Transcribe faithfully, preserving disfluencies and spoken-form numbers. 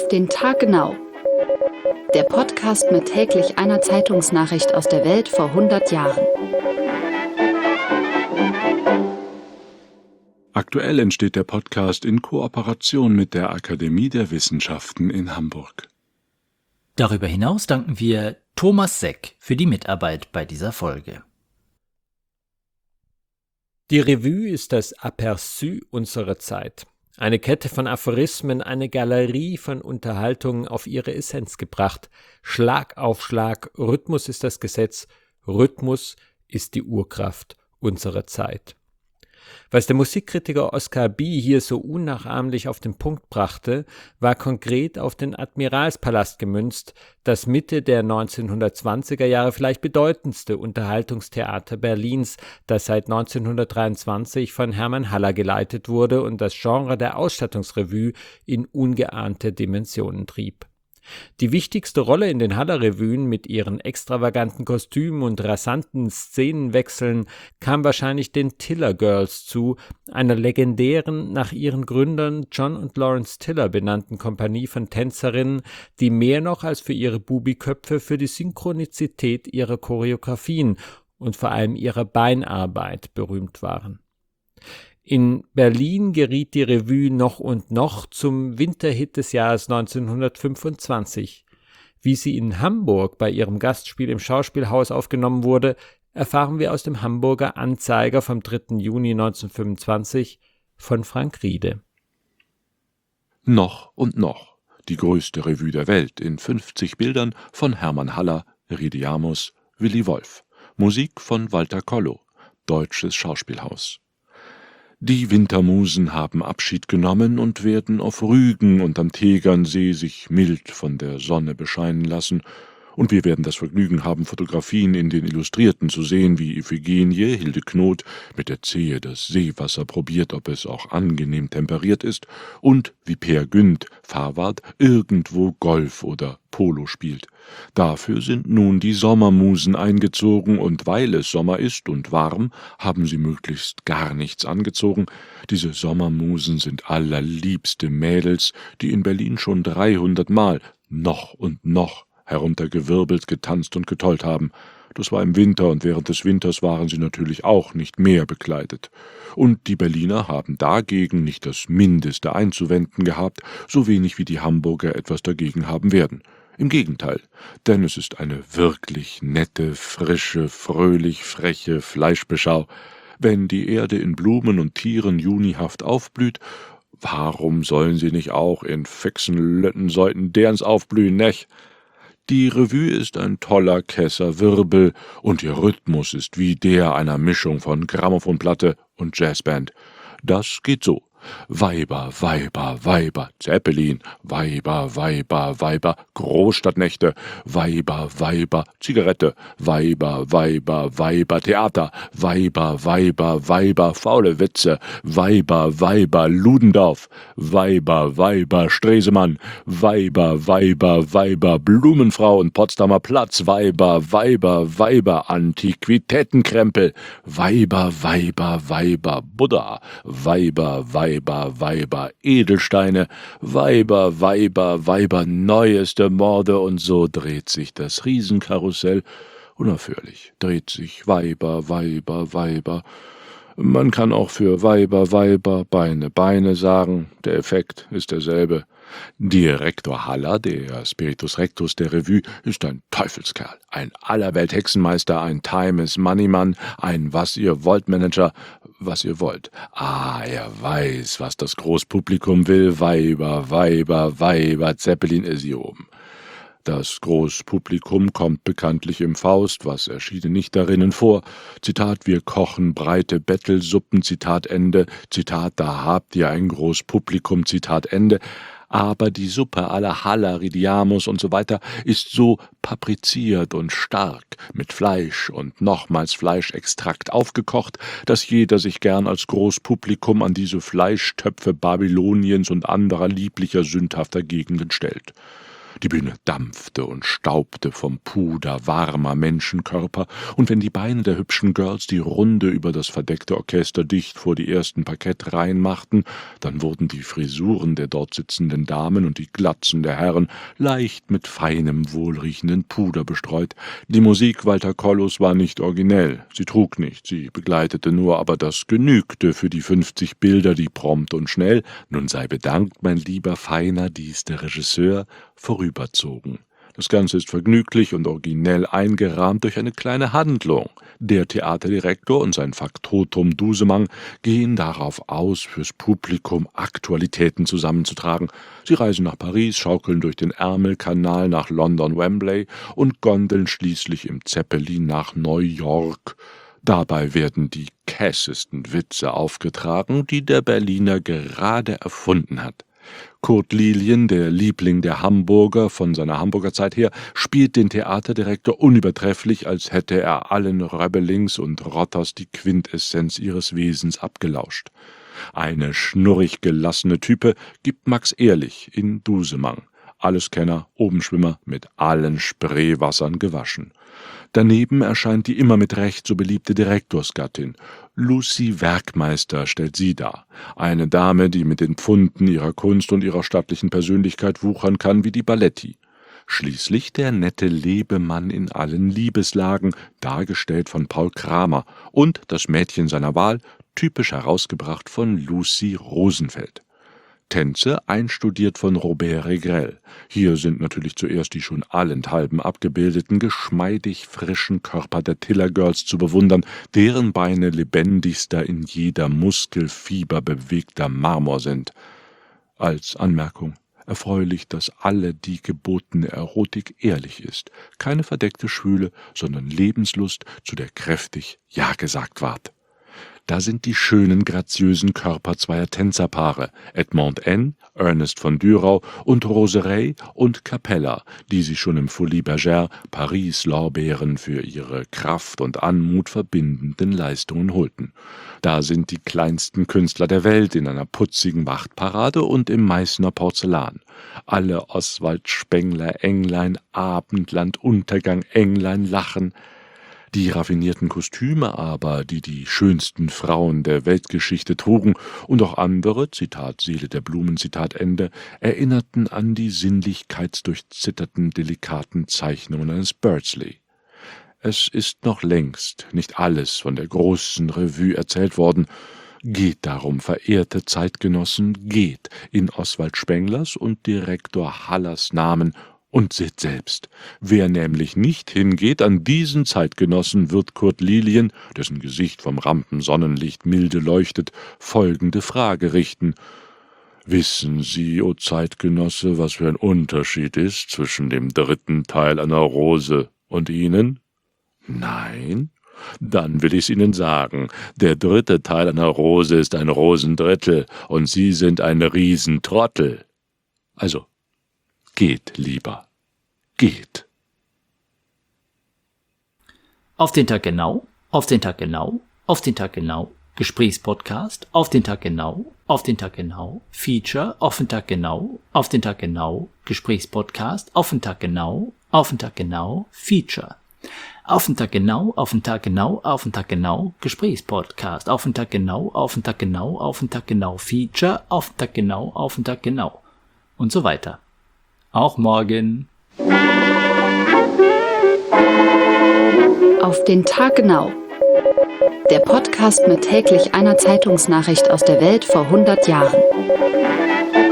den Tag genau. Der Podcast mit täglich einer Zeitungsnachricht aus der Welt vor hundert Jahren. Aktuell entsteht der Podcast in Kooperation mit der Akademie der Wissenschaften in Hamburg. Darüber hinaus danken wir Thomas Seck für die Mitarbeit bei dieser Folge. Die Revue ist das Aperçu unserer Zeit. Eine Kette von Aphorismen, eine Galerie von Unterhaltungen auf ihre Essenz gebracht. Schlag auf Schlag, Rhythmus ist das Gesetz, Rhythmus ist die Urkraft unserer Zeit. Was der Musikkritiker Oskar Bie hier so unnachahmlich auf den Punkt brachte, war konkret auf den Admiralspalast gemünzt, das Mitte der neunzehnhundertzwanziger Jahre vielleicht bedeutendste Unterhaltungstheater Berlins, das seit neunzehnhundertdreiundzwanzig von Hermann Haller geleitet wurde und das Genre der Ausstattungsrevue in ungeahnte Dimensionen trieb. Die wichtigste Rolle in den Haller-Revuen mit ihren extravaganten Kostümen und rasanten Szenenwechseln kam wahrscheinlich den Tiller Girls zu, einer legendären, nach ihren Gründern John und Lawrence Tiller benannten Kompanie von Tänzerinnen, die mehr noch als für ihre Bubiköpfe für die Synchronizität ihrer Choreografien und vor allem ihrer Beinarbeit berühmt waren. In Berlin geriet die Revue noch und noch zum Winterhit des Jahres neunzehnhundertfünfundzwanzig. Wie sie in Hamburg bei ihrem Gastspiel im Schauspielhaus aufgenommen wurde, erfahren wir aus dem Hamburger Anzeiger vom dritten Juni neunzehnhundertfünfundzwanzig von Frank Riede. Noch und noch, die größte Revue der Welt in fünfzig Bildern von Hermann Haller, Riediamus, Willi Wolf. Musik von Walter Kollow, Deutsches Schauspielhaus. Die Wintermusen haben Abschied genommen und werden auf Rügen und am Tegernsee sich mild von der Sonne bescheinen lassen, und wir werden das Vergnügen haben, Fotografien in den Illustrierten zu sehen, wie Iphigenie, Hilde Knot, mit der Zehe das Seewasser probiert, ob es auch angenehm temperiert ist, und wie Peer Gynt, Fahrwart, irgendwo Golf oder Polo spielt. Dafür sind nun die Sommermusen eingezogen, und weil es Sommer ist und warm, haben sie möglichst gar nichts angezogen. Diese Sommermusen sind allerliebste Mädels, die in Berlin schon dreihundert Mal noch und noch heruntergewirbelt, getanzt und getollt haben. Das war im Winter, und während des Winters waren sie natürlich auch nicht mehr bekleidet. Und die Berliner haben dagegen nicht das Mindeste einzuwenden gehabt, so wenig wie die Hamburger etwas dagegen haben werden. Im Gegenteil, denn es ist eine wirklich nette, frische, fröhlich freche Fleischbeschau. Wenn die Erde in Blumen und Tieren junihaft aufblüht, warum sollen sie nicht auch in fixen Löttensäuten derens aufblühen, nech? Die Revue ist ein toller Kesser-Wirbel, und ihr Rhythmus ist wie der einer Mischung von Grammophonplatte und Jazzband. Das geht so: Weiber, Weiber, Weiber, Zeppelin, Weiber, Weiber, Weiber, Großstadtnächte, Weiber, Weiber, Zigarette, Weiber, Weiber, Weiber, Theater, Weiber, Weiber, Weiber, faule Witze, Weiber, Weiber, Ludendorff, Weiber, Weiber, Stresemann, Weiber, Weiber, Weiber, Blumenfrau und Potsdamer Platz, Weiber, Weiber, Weiber, Antiquitätenkrempel, Weiber, Weiber, Weiber, Buddha, Weiber, Weiber, Weiber, Weiber, Edelsteine, Weiber, Weiber, Weiber, neueste Morde, und so dreht sich das Riesenkarussell. Unaufhörlich dreht sich Weiber, Weiber, Weiber. Man kann auch für Weiber, Weiber, Beine, Beine sagen. Der Effekt ist derselbe. Direktor Haller, der Spiritus Rectus der Revue, ist ein Teufelskerl, ein Allerwelt-Hexenmeister, ein Time-is-Money-Mann, ein Was-ihr-wollt-Manager, was ihr wollt. Ah, er weiß, was das Großpublikum will. Weiber, Weiber, Weiber, Zeppelin ist hier oben. Das Großpublikum kommt bekanntlich im Faust, was erschiene nicht darinnen vor. Zitat, wir kochen breite Bettelsuppen, Zitat Ende. Zitat, da habt ihr ein Großpublikum, Zitat Ende. Aber die Suppe aller Haller, Riediamus und so weiter ist so papriziert und stark, mit Fleisch und nochmals Fleischextrakt aufgekocht, dass jeder sich gern als Großpublikum an diese Fleischtöpfe Babyloniens und anderer lieblicher, sündhafter Gegenden stellt. Die Bühne dampfte und staubte vom Puder warmer Menschenkörper, und wenn die Beine der hübschen Girls die Runde über das verdeckte Orchester dicht vor die ersten Parkettreihen machten, dann wurden die Frisuren der dort sitzenden Damen und die Glatzen der Herren leicht mit feinem, wohlriechenden Puder bestreut. Die Musik Walter Kollos war nicht originell, sie trug nicht, sie begleitete nur, aber das genügte für die fünfzig Bilder, die prompt und schnell, nun sei bedankt, mein lieber feiner, dies der Regisseur, vorüberzogen. Das Ganze ist vergnüglich und originell eingerahmt durch eine kleine Handlung. Der Theaterdirektor und sein Faktotum Dusemang gehen darauf aus, fürs Publikum Aktualitäten zusammenzutragen. Sie reisen nach Paris, schaukeln durch den Ärmelkanal nach London Wembley und gondeln schließlich im Zeppelin nach New York. Dabei werden die käsesten Witze aufgetragen, die der Berliner gerade erfunden hat. Kurt Lilien, der Liebling der Hamburger von seiner Hamburger Zeit her, spielt den Theaterdirektor unübertrefflich, als hätte er allen Rebellings und Rotters die Quintessenz ihres Wesens abgelauscht. Eine schnurrig gelassene Type gibt Max Ehrlich in Dusemang. Alleskenner, Obenschwimmer, mit allen Spreewassern gewaschen. Daneben erscheint die immer mit Recht so beliebte Direktorsgattin. Lucy Werkmeister stellt sie dar. Eine Dame, die mit den Pfunden ihrer Kunst und ihrer stattlichen Persönlichkeit wuchern kann wie die Balletti. Schließlich der nette Lebemann in allen Liebeslagen, dargestellt von Paul Kramer, und das Mädchen seiner Wahl, typisch herausgebracht von Lucy Rosenfeld. Tänze einstudiert von Robert Regrel. Hier sind natürlich zuerst die schon allenthalben abgebildeten, geschmeidig frischen Körper der Tiller Girls zu bewundern, deren Beine lebendigster, in jeder Muskelfiber bewegter Marmor sind. Als Anmerkung: erfreulich, dass alle die gebotene Erotik ehrlich ist, keine verdeckte Schwüle, sondern Lebenslust, zu der kräftig Ja gesagt ward. Da sind die schönen, graziösen Körper zweier Tänzerpaare, Edmond N., Ernest von Dürau und Roserey und Capella, die sich schon im Folies Bergère Paris-Lorbeeren für ihre Kraft und Anmut verbindenden Leistungen holten. Da sind die kleinsten Künstler der Welt in einer putzigen Wachtparade und im Meißner Porzellan. Alle Oswald Spengler, Englein, Abendland, Untergang, Englein lachen. Die raffinierten Kostüme aber, die die schönsten Frauen der Weltgeschichte trugen, und auch andere, Zitat Seele der Blumen, Zitat Ende, erinnerten an die sinnlichkeitsdurchzitterten, delikaten Zeichnungen eines Beardsley. Es ist noch längst nicht alles von der großen Revue erzählt worden. Geht darum, verehrte Zeitgenossen, geht in Oswald Spenglers und Direktor Hallers Namen und seht selbst. Wer nämlich nicht hingeht, an diesen Zeitgenossen wird Kurt Lilien, dessen Gesicht vom Rampensonnenlicht milde leuchtet, folgende Frage richten. Wissen Sie, o Zeitgenosse, was für ein Unterschied ist zwischen dem dritten Teil einer Rose und Ihnen? Nein? Dann will ich's Ihnen sagen. Der dritte Teil einer Rose ist ein Rosendrittel, und Sie sind ein Riesentrottel. Also, geht lieber. Geht. Auf den Tag genau, auf den Tag genau, auf den Tag genau, Gesprächspodcast, auf den Tag genau, auf den Tag genau, Feature, auf den Tag genau, auf den Tag genau, Gesprächspodcast, auf den Tag genau, auf den Tag genau, Feature. Auf den Tag genau, auf den Tag genau, auf den Tag genau, Gesprächspodcast, auf den Tag genau, auf den Tag genau, auf den Tag genau, Feature, auf den Tag genau, auf den Tag genau und so weiter. Auch morgen. Auf den Tag genau. Der Podcast mit täglich einer Zeitungsnachricht aus der Welt vor hundert Jahren.